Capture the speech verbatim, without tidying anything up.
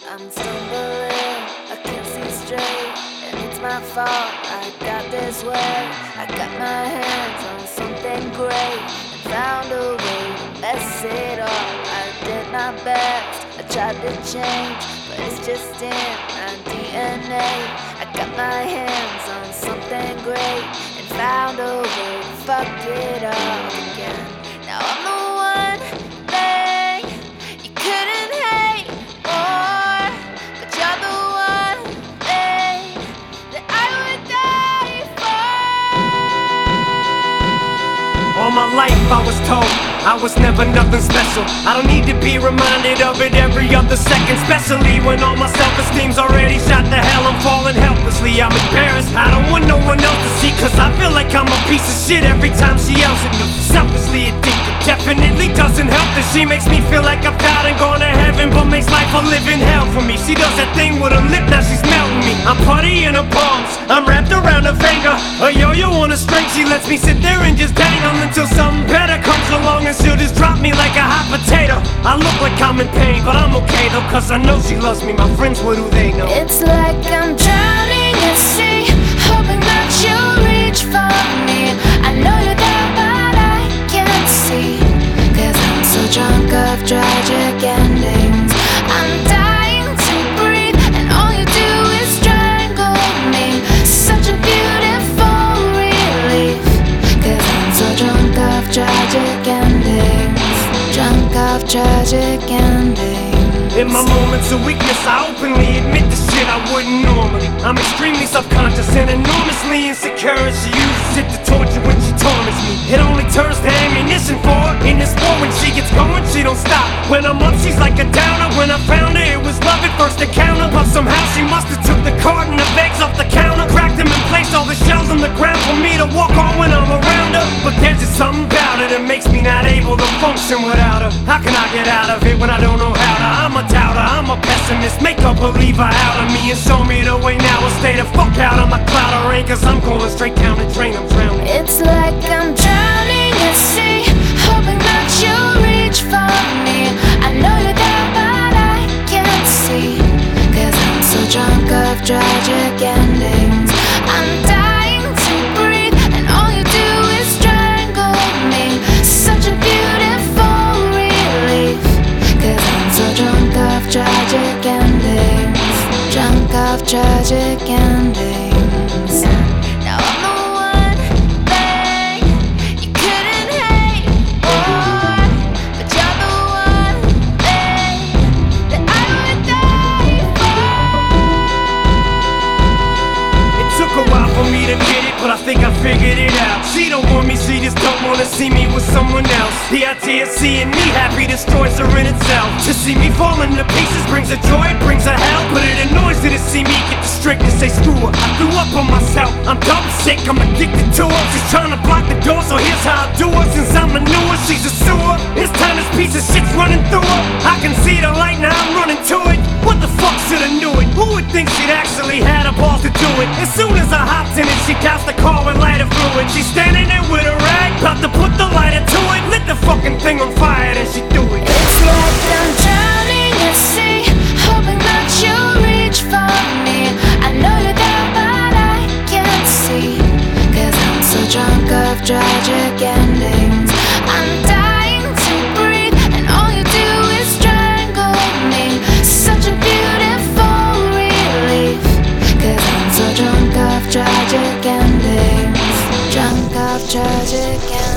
I'm stumbling, I can't see straight, and it's my fault. I got this way. I got my hands on something great and found a way to mess it up. I did my best, I tried to change, but it's just in my D N A. I got my hands on something great and found a way to fuck it up again. Now I'm the one thing you couldn't hate more, but you're the one thing that I would die for. All my life I was told I was never nothing special. I don't need to be reminded of it every other second, especially when all my self-esteem's already shot to hell. I'm falling helplessly, I'm embarrassed. I don't want no one else to see, cause I feel like I'm a piece of shit every time she yells at me. Selfishly addicted, definitely doesn't help that she makes me feel like I've died and gone to heaven, but makes life a living hell for me. She does that thing with her lip, now she's melting me. I'm putty in her palms, I'm wrapped around her finger. A yo-yo on a string, she lets me sit there and just dangle until something better comes along and she'll just drop me like a hot potato. I look like I'm in pain, but I'm okay though, cause I know she loves me. My friends, what do they know? It's like I'm drowning at sea, hoping that you'll reach for me. I know you're there, but I can't see, cause I'm so drunk of tragic endings. I'm dying to breathe, and all you do is strangle me. Such a beautiful relief, cause I'm so drunk of tragic endings. Drunk of tragic endings. In my moments of weakness, I openly admit the shit I wouldn't normally. I'm extremely self-conscious and enormously insecure, and she uses it to torture when she torments me. It only turns to ammunition for her. In this war, when she gets going, she don't stop. When I'm up, she's like a downer. When I found her, it was love at first encounter, but somehow she must have took the carton of eggs off the counter, cracked them and placed all the shells on the ground for me to walk on when I'm around her. But there's just something about her that makes me not able to function without her. How can I get out of it when I don't know how to? I'm a doubter, I'm a pessimist, make a believer out of me and show me the way now. I'll stay the fuck out of my cloud of rain, cause I'm going straight down the drain, I'm drowning. It's like I'm drowning at sea, hoping that you'll reach for me. I know you're there, but I can't see, cause I'm so drunk of tragic endings. I'm dying to breathe, and all you do is strangle me. Such a beautiful relief, cause I'm so drunk of tragic endings. Drunk of tragic endings. Now I'm the one thing you couldn't hate more, but you're the one thing that I would die for. It took a while for me to get it, but I think I figured it out. She don't want me, she just don't wanna see me with someone else. The idea of seeing me happy destroys her in itself. To see me falling to pieces brings her joy, it brings her hell. But it annoys her to see me get the strength to say screw her. I threw up on myself, I'm dumb sick, I'm addicted to her. She's trying to block the door, so here's how I do her. Since I'm a newer, she's a sewer. This time this piece of shit's running through her. I can see the light, now I'm running to it. What the fuck should've knew it? Who would think she'd actually had a balls to do it? As soon as I hopped in it, she doused the car with lighter fluid. She's standing there with a rag, about to put the lighter to it. Lit the fucking thing on fire, then she do it. It's like I'm drowning at sea, hoping that you'll reach for me. I know you're there, but I can't see, cause I'm so drunk of tragic endings. I'm dying to breathe, and all you do is strangle me. Such a beautiful relief, cause I'm so drunk of tragic endings. Drunk of tragic endings.